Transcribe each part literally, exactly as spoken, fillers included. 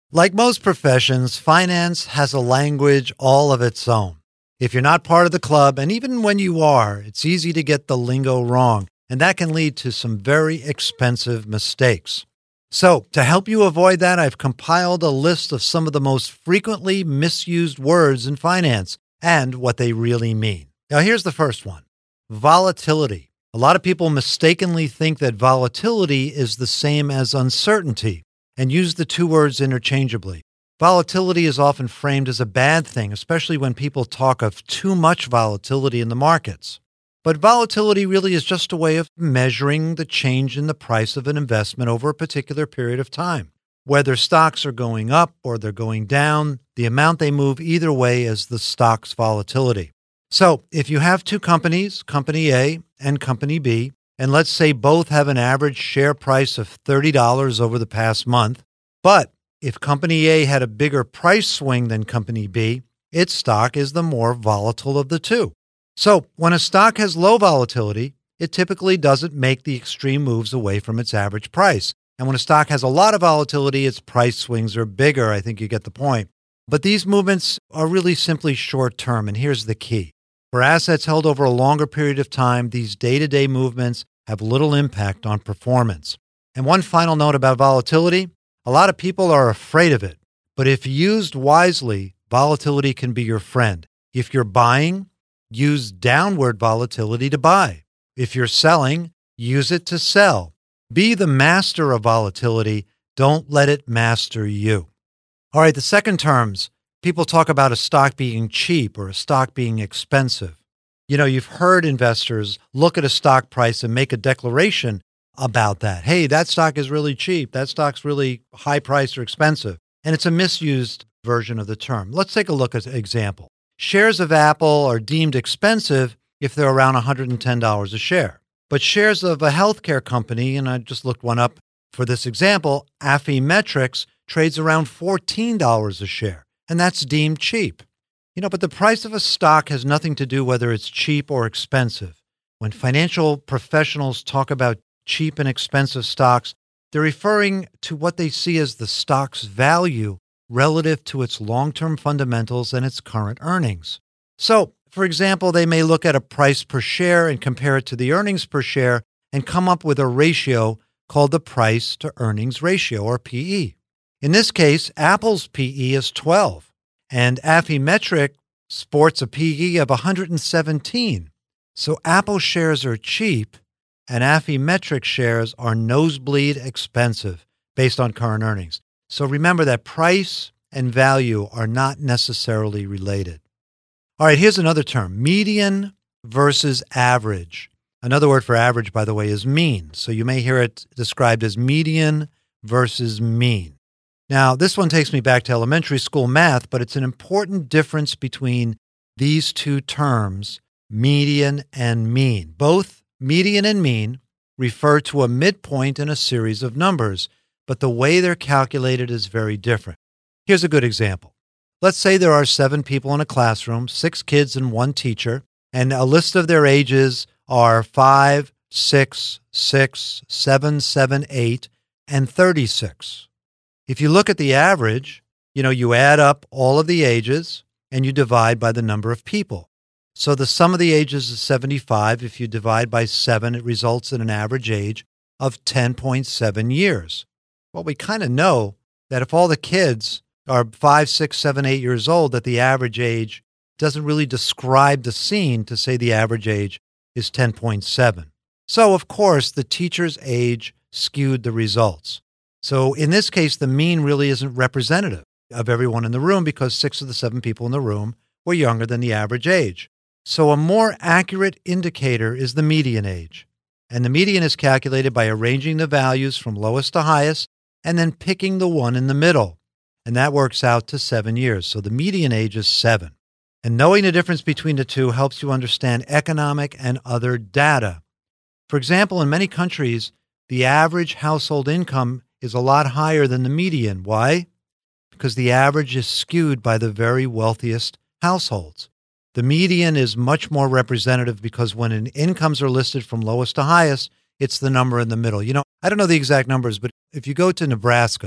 Like most professions, finance has a language all of its own. If you're not part of the club, and even when you are, it's easy to get the lingo wrong, and that can lead to some very expensive mistakes. So, to help you avoid that, I've compiled a list of some of the most frequently misused words in finance and what they really mean. Now, here's the first one: volatility. A lot of people mistakenly think that volatility is the same as uncertainty and use the two words interchangeably. Volatility is often framed as a bad thing, especially when people talk of too much volatility in the markets. But volatility really is just a way of measuring the change in the price of an investment over a particular period of time. Whether stocks are going up or they're going down, the amount they move either way is the stock's volatility. So if you have two companies, Company A and Company B, and let's say both have an average share price of thirty dollars over the past month, but if Company A had a bigger price swing than Company B, its stock is the more volatile of the two. So when a stock has low volatility, it typically doesn't make the extreme moves away from its average price. And when a stock has a lot of volatility, its price swings are bigger. I think you get the point. But these movements are really simply short-term, and here's the key. For assets held over a longer period of time, these day-to-day movements have little impact on performance. And one final note about volatility: a lot of people are afraid of it, but if used wisely, volatility can be your friend. If you're buying, use downward volatility to buy. If you're selling, use it to sell. Be the master of volatility. Don't let it master you. All right, the second terms. People talk about a stock being cheap or a stock being expensive. You know, you've heard investors look at a stock price and make a declaration about that. Hey, that stock is really cheap. That stock's really high priced or expensive. And it's a misused version of the term. Let's take a look at an example. Shares of Apple are deemed expensive if they're around one hundred ten dollars a share. But shares of a healthcare company, and I just looked one up for this example, Affymetrix, trades around fourteen dollars a share. And that's deemed cheap. You know, but the price of a stock has nothing to do whether it's cheap or expensive. When financial professionals talk about cheap and expensive stocks, they're referring to what they see as the stock's value relative to its long-term fundamentals and its current earnings. So, for example, they may look at a price per share and compare it to the earnings per share and come up with a ratio called the price to earnings ratio, or P E. In this case, Apple's P E is twelve, and Affymetrix sports a P E of one hundred seventeen. So Apple shares are cheap, and Affymetrix shares are nosebleed expensive based on current earnings. So remember that price and value are not necessarily related. All right, here's another term: median versus average. Another word for average, by the way, is mean. So you may hear it described as median versus mean. Now, this one takes me back to elementary school math, but it's an important difference between these two terms, median and mean. Both median and mean refer to a midpoint in a series of numbers, but the way they're calculated is very different. Here's a good example. Let's say there are seven people in a classroom, six kids and one teacher, and a list of their ages are five, six, six, seven, seven, eight, and thirty-six. If you look at the average, you know, you add up all of the ages and you divide by the number of people. So the sum of the ages is seventy-five. If you divide by seven, it results in an average age of ten point seven years. Well, we kind of know that if all the kids are five, six, seven, eight years old, that the average age doesn't really describe the scene to say the average age is ten point seven. So, of course, the teacher's age skewed the results. So in this case, the mean really isn't representative of everyone in the room because six of the seven people in the room were younger than the average age. So a more accurate indicator is the median age. And the median is calculated by arranging the values from lowest to highest and then picking the one in the middle. And that works out to seven years. So the median age is seven. And knowing the difference between the two helps you understand economic and other data. For example, in many countries, the average household income is a lot higher than the median. Why? Because the average is skewed by the very wealthiest households. The median is much more representative because when an incomes are listed from lowest to highest, it's the number in the middle. You know, I don't know the exact numbers, but if you go to Nebraska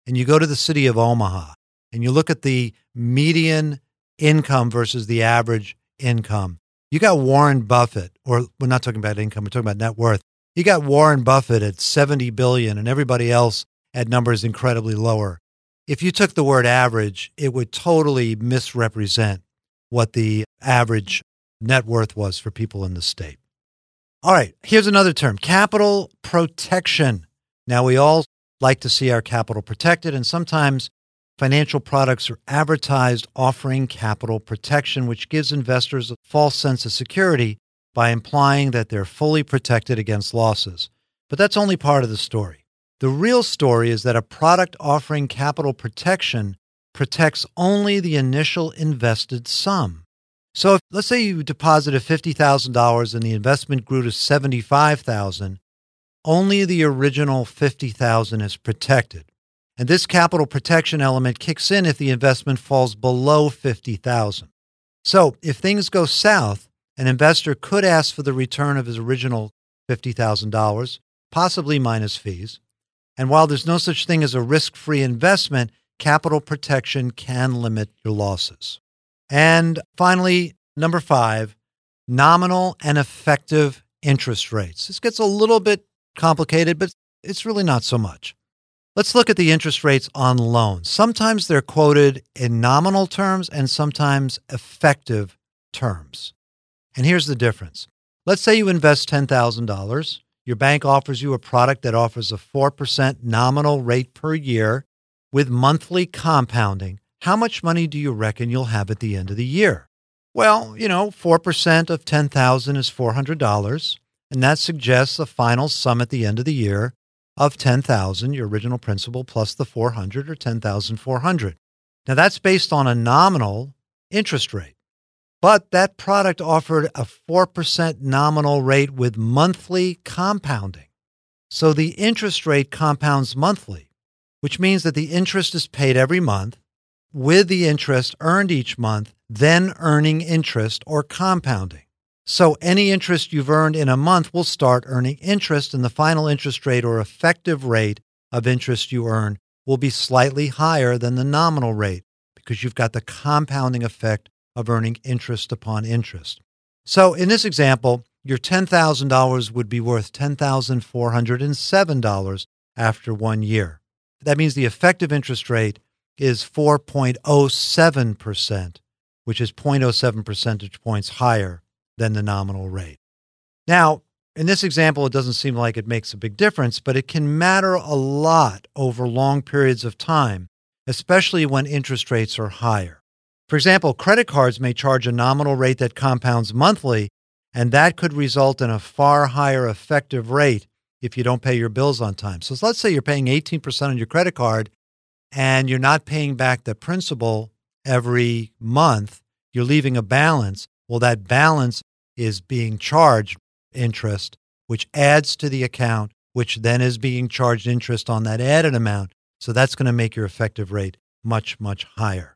and you go to the city of Omaha and you look at the median income versus the average income, you got Warren Buffett, or we're not talking about income, we're talking about net worth. You got Warren Buffett at seventy billion dollars and everybody else at numbers incredibly lower. If you took the word average, it would totally misrepresent what the average net worth was for people in the state. All right, here's another term, capital protection. Now, we all like to see our capital protected, and sometimes financial products are advertised offering capital protection, which gives investors a false sense of security by implying that they're fully protected against losses. But that's only part of the story. The real story is that a product offering capital protection protects only the initial invested sum. So if, let's say you deposited fifty thousand dollars and the investment grew to seventy-five thousand dollars, only the original fifty thousand dollars is protected. And this capital protection element kicks in if the investment falls below fifty thousand dollars. So if things go south, an investor could ask for the return of his original fifty thousand dollars, possibly minus fees. And while there's no such thing as a risk-free investment, capital protection can limit your losses. And finally, number five, nominal and effective interest rates. This gets a little bit complicated, but it's really not so much. Let's look at the interest rates on loans. Sometimes they're quoted in nominal terms and sometimes effective terms. And here's the difference. Let's say you invest ten thousand dollars. Your bank offers you a product that offers a four percent nominal rate per year with monthly compounding. How much money do you reckon you'll have at the end of the year? Well, you know, four percent of ten thousand dollars is four hundred dollars, and that suggests a final sum at the end of the year of ten thousand dollars, your original principal, plus the four hundred dollars, or ten thousand four hundred dollars. Now, that's based on a nominal interest rate. But that product offered a four percent nominal rate with monthly compounding. So the interest rate compounds monthly, which means that the interest is paid every month with the interest earned each month, then earning interest or compounding. So any interest you've earned in a month will start earning interest, and the final interest rate or effective rate of interest you earn will be slightly higher than the nominal rate because you've got the compounding effect of earning interest upon interest. So in this example, your ten thousand dollars would be worth ten thousand four hundred seven dollars after one year. That means the effective interest rate is four point zero seven percent, which is zero point zero seven percentage points higher than the nominal rate. Now, in this example, it doesn't seem like it makes a big difference, but it can matter a lot over long periods of time, especially when interest rates are higher. For example, credit cards may charge a nominal rate that compounds monthly, and that could result in a far higher effective rate if you don't pay your bills on time. So let's say you're paying eighteen percent on your credit card and you're not paying back the principal every month. You're leaving a balance. Well, that balance is being charged interest, which adds to the account, which then is being charged interest on that added amount. So that's going to make your effective rate much, much higher.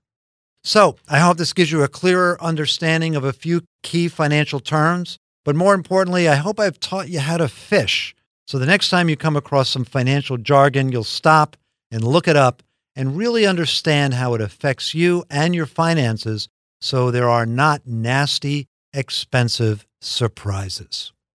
So I hope this gives you a clearer understanding of a few key financial terms, but more importantly, I hope I've taught you how to fish. So the next time you come across some financial jargon, you'll stop and look it up and really understand how it affects you and your finances so there are not nasty, expensive surprises.